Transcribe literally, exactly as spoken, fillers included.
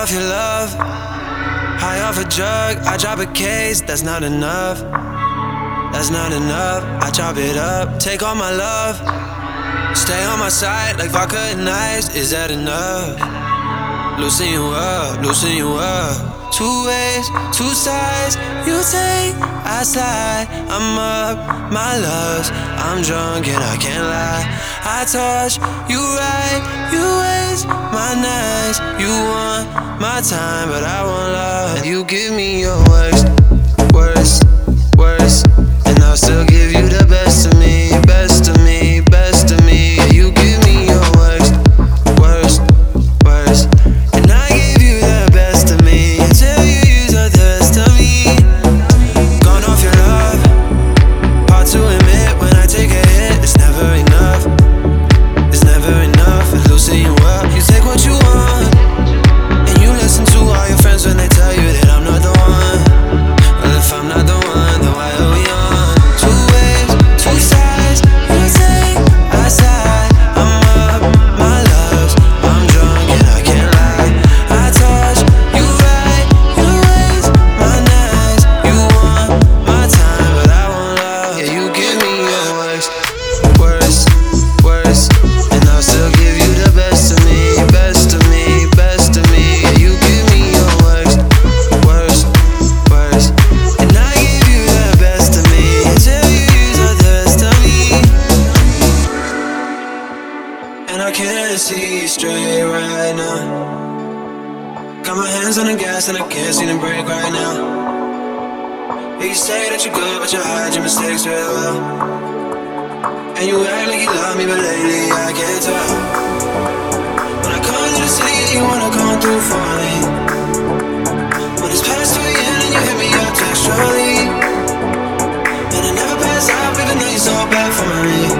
off your love, high off a drug. I drop a case, that's not enough. That's not enough. I chop it up, take all my love. Stay on my side like vodka and ice. Is that enough? Loosen you up, loosen you up. Two ways, two sides. You take, I slide. I'm up, my loves. I'm drunk and I can't lie. I touch, you right. You waste my nights. You want my time, but I want love. And you give me your worst, worst, worst. And I'll still give you the best of me, best of me, best of me. Yeah, you give me your worst, worst, worst. And I give you the best of me until you use up the rest of me. Gone off your love, hard to admit when I take a hit. It's never enough, it's never enough. It's loosen you up, you take what you want. And you listen to all your friends when they tell you that I'm not the one. Well, if I'm not the one, then why are we on? I can't see straight right now. Got my hands on the gas and I can't see the brake right now. Yeah, you say that you're good, but you hide your mistakes very well. And you act like you love me, but lately I can't tell. When I come to the city, you wanna come through for me. When it's past three and you hit me up textually. And I never pass up even though you're so bad for me.